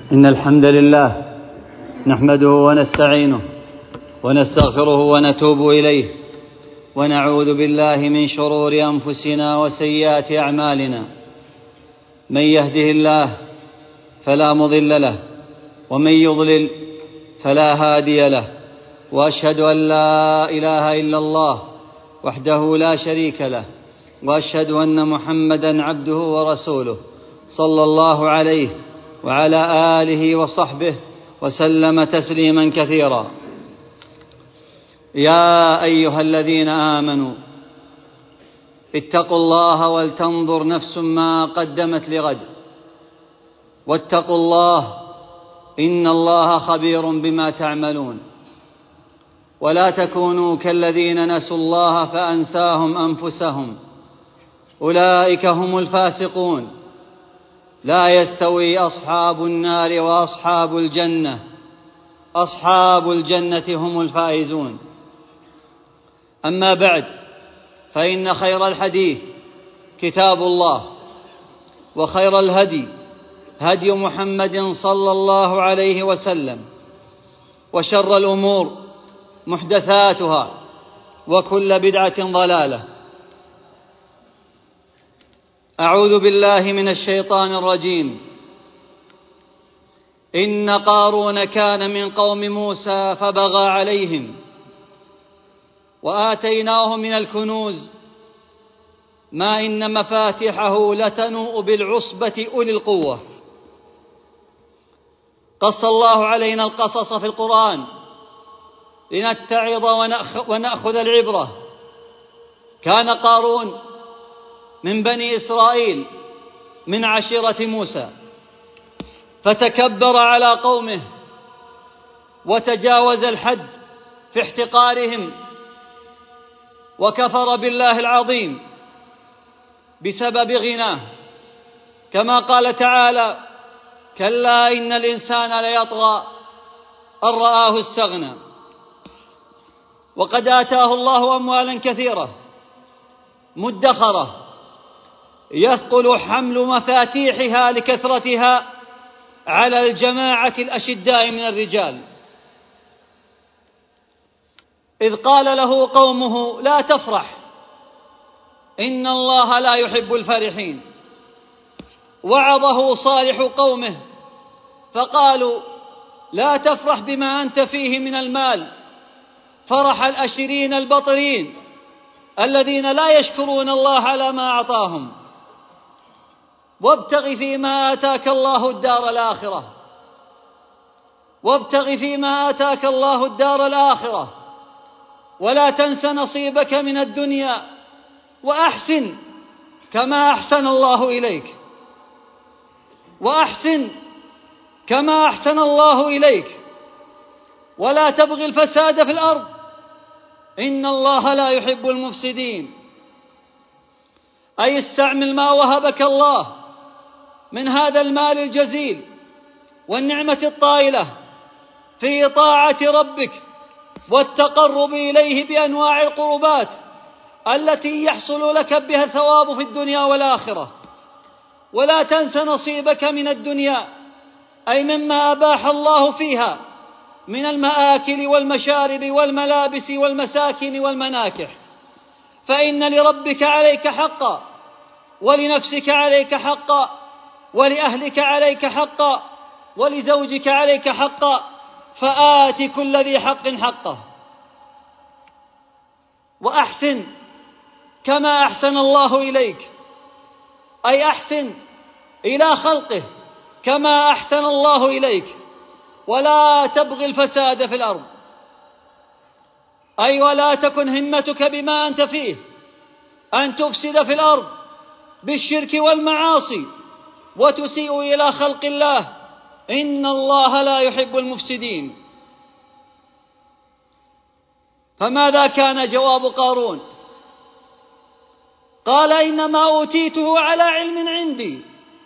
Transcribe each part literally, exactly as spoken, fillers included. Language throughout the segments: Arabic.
إن الحمد لله نحمده ونستعينه ونستغفره ونتوب إليه، ونعوذ بالله من شرور أنفسنا وسيئات أعمالنا. من يهده الله فلا مضل له، ومن يضلل فلا هادي له، وأشهد أن لا إله إلا الله وحده لا شريك له، وأشهد أن محمدًا عبده ورسوله صلى الله عليه وعلى آله وصحبه وسلم تسليما كثيرا. يا أيها الذين آمنوا اتقوا الله ولتنظر نفس ما قدمت لغد، واتقوا الله إن الله خبير بما تعملون. ولا تكونوا كالذين نسوا الله فأنساهم أنفسهم، أولئك هم الفاسقون. لا يستوي أصحاب النار وأصحاب الجنة، أصحاب الجنة هم الفائزون. أما بعد، فإن خير الحديث كتاب الله، وخير الهدي هدي محمد صلى الله عليه وسلم، وشر الأمور محدثاتها، وكل بدعة ضلالة. أعوذ بالله من الشيطان الرجيم. إن قارون كان من قوم موسى فبغى عليهم وآتيناه من الكنوز ما إن مفاتحه لتنوء بالعصبة أولي القوة. قص الله علينا القصص في القرآن لنتعظ ونأخذ العبرة. كان قارون من بني إسرائيل من عشيرة موسى، فتكبر على قومه وتجاوز الحد في احتقارهم، وكفر بالله العظيم بسبب غناه، كما قال تعالى: كلا إن الإنسان ليطغى أن رآه استغنى. وقد آتاه الله أموالا كثيرة مدخرة يثقل حمل مفاتيحها لكثرتها على الجماعة الأشداء من الرجال، إذ قال له قومه: لا تفرح إن الله لا يحب الفرحين. وعظه صالح قومه فقالوا: لا تفرح بما أنت فيه من المال فرح الأشرين البطرين الذين لا يشكرون الله على ما أعطاهم، وابتغ فيما آتاك الله الدار الآخرة وابتغ فيما آتاك الله الدار الآخرة ولا تنس نصيبك من الدنيا وأحسن كما أحسن الله إليك وأحسن كما أحسن الله إليك ولا تبغ الفساد في الأرض إن الله لا يحب المفسدين. أي استعمل ما وهبك الله من هذا المال الجزيل والنعمة الطائلة في طاعة ربك والتقرب إليه بأنواع القربات التي يحصل لك بها الثواب في الدنيا والآخرة. ولا تنس نصيبك من الدنيا، أي مما أباح الله فيها من المآكل والمشارب والملابس والمساكن والمناكح، فإن لربك عليك حقا، ولنفسك عليك حقا، ولأهلك عليك حقا، ولزوجك عليك حقا، فآت كل ذي حق حقه. وأحسن كما أحسن الله إليك، أي أحسن إلى خلقه كما أحسن الله إليك، ولا تبغي الفساد في الأرض، أي ولا تكن همتك بما أنت فيه أن تفسد في الأرض بالشرك والمعاصي وتسيء إلى خلق الله، إن الله لا يحب المفسدين. فماذا كان جواب قارون؟ قال: إنما أوتيته على علم عندي،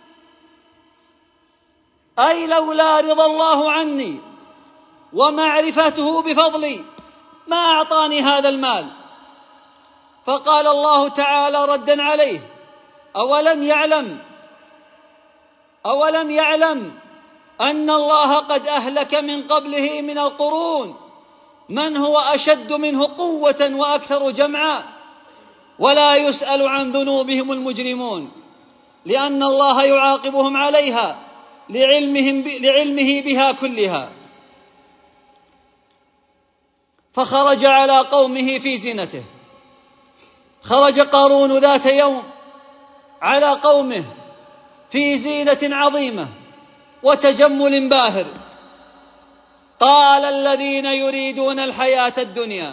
أي لولا رضا الله عني ومعرفته بفضلي ما أعطاني هذا المال. فقال الله تعالى ردا عليه: أولم يعلم أولم يعلم أن الله قد أهلك من قبله من القرون من هو أشد منه قوة وأكثر جمعا، ولا يسأل عن ذنوبهم المجرمون، لأن الله يعاقبهم عليها لعلمهم لعلمه بها كلها. فخرج على قومه في زينته. خرج قارون ذات يوم على قومه في زينة عظيمة وتجمل باهر. قال الذين يريدون الحياة الدنيا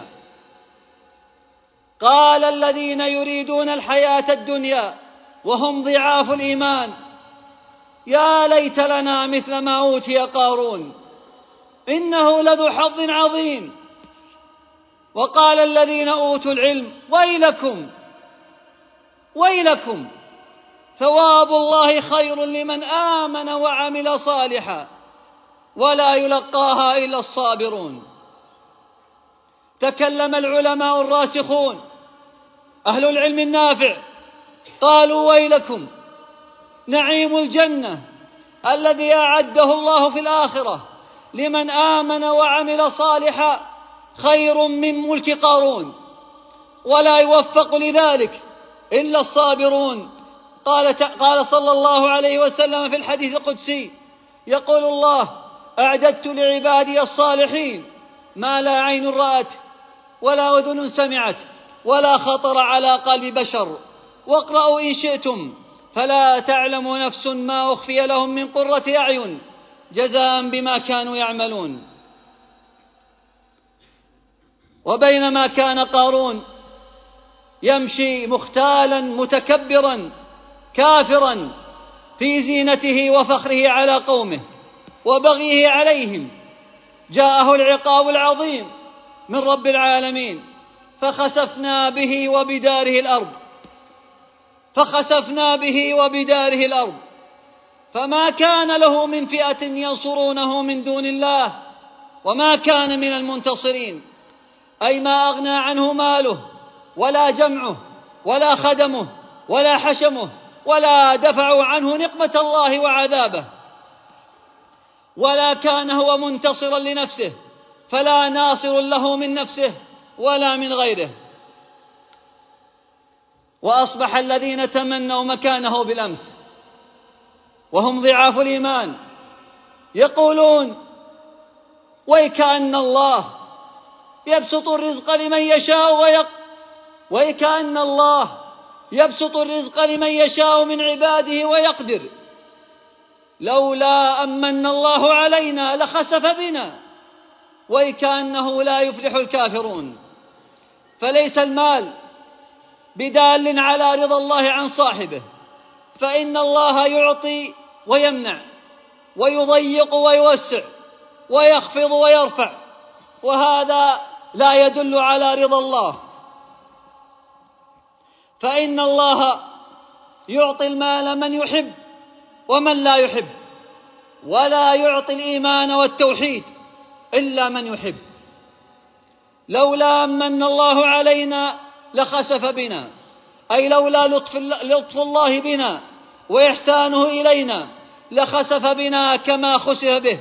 قال الذين يريدون الحياة الدنيا وهم ضعاف الإيمان: يا ليت لنا مثل ما أوتي قارون إنه لذو حظ عظيم. وقال الذين أوتوا العلم: ويلكم ويلكم ثواب الله خير لمن آمن وعمل صالحا ولا يلقاها إلا الصابرون. تكلم العلماء الراسخون أهل العلم النافع قالوا: ويلكم، نعيم الجنة الذي أعده الله في الآخرة لمن آمن وعمل صالحا خير من ملك قارون، ولا يوفق لذلك إلا الصابرون. قال قال صلى الله عليه وسلم في الحديث القدسي: يقول الله: أعددت لعبادي الصالحين ما لا عين رأت ولا أذن سمعت ولا خطر على قلب بشر. واقرأوا إن شئتم: فلا تعلم نفس ما أخفي لهم من قرة أعين جزاء بما كانوا يعملون. وبينما كان قارون يمشي مختالا متكبرا كافرا في زينته وفخره على قومه وبغيه عليهم، جاءه العقاب العظيم من رب العالمين: فخسفنا به وبداره الأرض فخسفنا به وبداره الأرض فما كان له من فئة ينصرونه من دون الله وما كان من المنتصرين. أي ما أغنى عنه ماله ولا جمعه ولا خدمه ولا حشمه ولا دفعوا عنه نقمة الله وعذابه، ولا كان هو منتصرا لنفسه، فلا ناصر له من نفسه ولا من غيره. وأصبح الذين تمنوا مكانه بالأمس وهم ضعاف الإيمان يقولون: ويكأن الله يبسط الرزق لمن يشاء ويق ويكأن الله يبسط الرزق لمن يشاء من عباده ويقدر، لولا أمن الله علينا لخسف بنا، ويكأنه لا يفلح الكافرون. فليس المال بدال على رضا الله عن صاحبه، فإن الله يعطي ويمنع ويضيق ويوسع ويخفض ويرفع، وهذا لا يدل على رضا الله. فإن الله يعطي المال من يحب ومن لا يحب، ولا يعطي الإيمان والتوحيد إلا من يحب. لولا أمن الله علينا لخسف بنا، أي لولا لطف, لطف الله بنا وإحسانه إلينا لخسف بنا كما خسف به،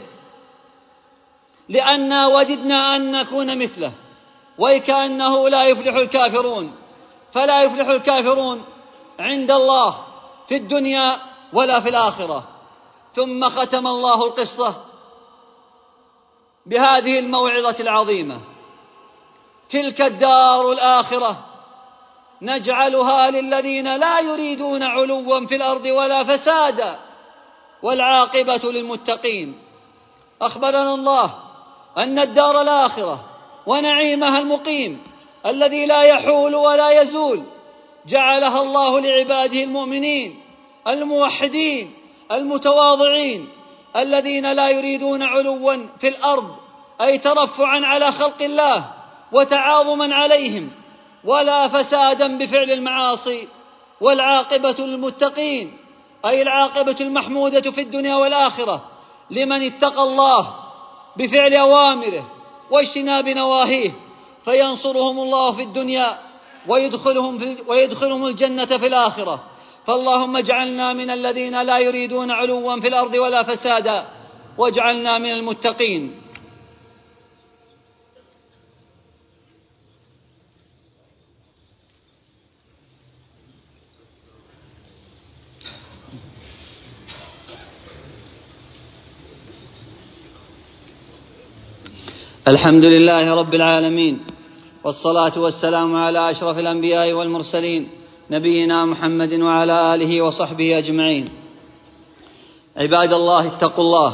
لأننا وجدنا أن نكون مثله. وكأنه لا يفلح الكافرون، فلا يفلح الكافرون عند الله في الدنيا ولا في الآخرة. ثم ختم الله القصة بهذه الموعظة العظيمة: تلك الدار الآخرة نجعلها للذين لا يريدون علوا في الأرض ولا فسادا والعاقبة للمتقين. أخبرنا الله أن الدار الآخرة ونعيمها المقيم الذي لا يحول ولا يزول جعلها الله لعباده المؤمنين الموحدين المتواضعين الذين لا يريدون علوا في الأرض، أي ترفعا على خلق الله وتعاظما عليهم، ولا فسادا بفعل المعاصي. والعاقبة للمتقين، أي العاقبة المحمودة في الدنيا والآخرة لمن اتقى الله بفعل أوامره واجتناب نواهيه، فينصرهم الله في الدنيا ويدخلهم, في ويدخلهم الجنة في الآخرة. فاللهم اجعلنا من الذين لا يريدون علوا في الأرض ولا فسادا، واجعلنا من المتقين. الحمد لله رب العالمين، والصلاة والسلام على أشرف الأنبياء والمرسلين نبينا محمد وعلى آله وصحبه أجمعين. عباد الله، اتقوا الله.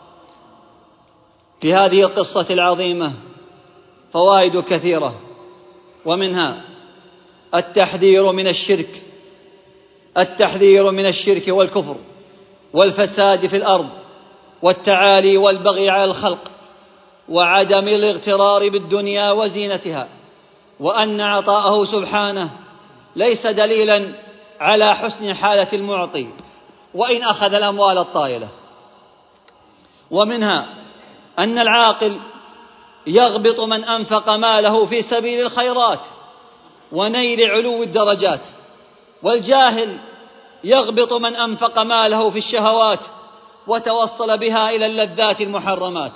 في هذه القصة العظيمة فوائد كثيرة، ومنها التحذير من الشرك التحذير من الشرك والكفر والفساد في الأرض والتعالي والبغي على الخلق وعدم الاغترار بالدنيا وزينتها، وأن عطاءه سبحانه ليس دليلا على حسن حالة المعطي وإن أخذ الأموال الطائلة. ومنها أن العاقل يغبط من أنفق ماله في سبيل الخيرات ونيل علو الدرجات، والجاهل يغبط من أنفق ماله في الشهوات وتوصل بها إلى اللذات المحرمات.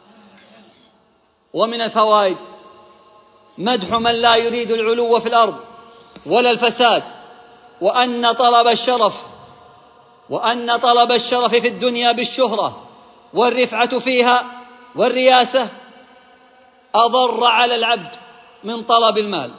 ومن الفوائد مدح من لا يريد العلو في الأرض ولا الفساد، وأن طلب الشرف وأن طلب الشرف في الدنيا بالشهرة والرفعة فيها والرياسة أضر على العبد من طلب المال،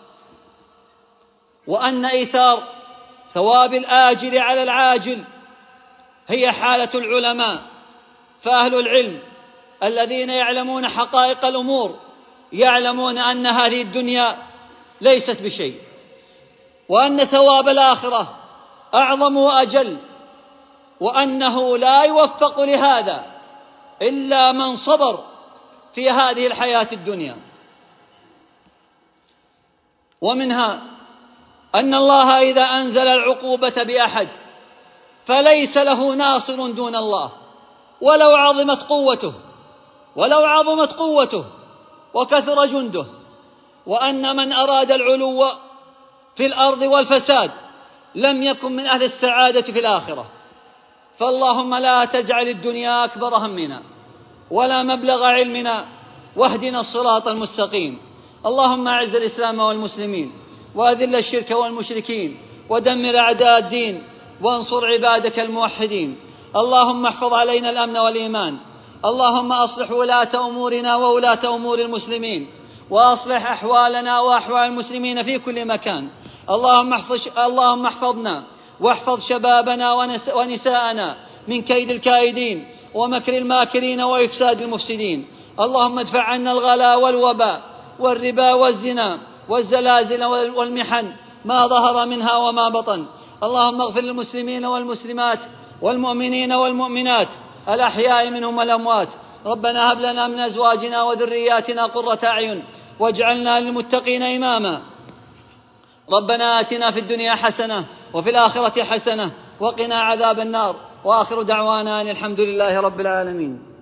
وأن إيثار ثواب الآجل على العاجل هي حالة العلماء، فأهل العلم الذين يعلمون حقائق الأمور يعلمون أن هذه الدنيا ليست بشيء، وأن ثواب الآخرة أعظم وأجل، وأنه لا يوفق لهذا إلا من صبر في هذه الحياة الدنيا. ومنها أن الله إذا أنزل العقوبة بأحد فليس له ناصر دون الله ولو عظمت قوته ولو عظمت قوته وكثر جنده، وأن من أراد العلو في الأرض والفساد لم يكن من أهل السعادة في الآخرة. فاللهم لا تجعل الدنيا أكبر همنا ولا مبلغ علمنا، واهدنا الصراط المستقيم. اللهم أعز الإسلام والمسلمين، وأذل الشرك والمشركين، ودمر أعداء الدين، وانصر عبادك الموحدين. اللهم احفظ علينا الأمن والإيمان. اللهم أصلح ولاة أمورنا وولاة أمور المسلمين، وأصلح أحوالنا وأحوال المسلمين في كل مكان. اللهم احفظ اللهم احفظنا واحفظ شبابنا ونساءنا من كيد الكائدين ومكر الماكرين وإفساد المفسدين. اللهم ادفع عنا الغلاء والوباء والربا والزنا والزلازل والمحن ما ظهر منها وما بطن. اللهم اغفر للمسلمين والمسلمات والمؤمنين والمؤمنات الأحياء منهم والأموات. ربنا هب لنا من أزواجنا وذرياتنا قرة أعين واجعلنا للمتقين إماما. ربنا آتنا في الدنيا حسنة وفي الآخرة حسنة وقنا عذاب النار. وآخر دعوانا أن الحمد لله رب العالمين.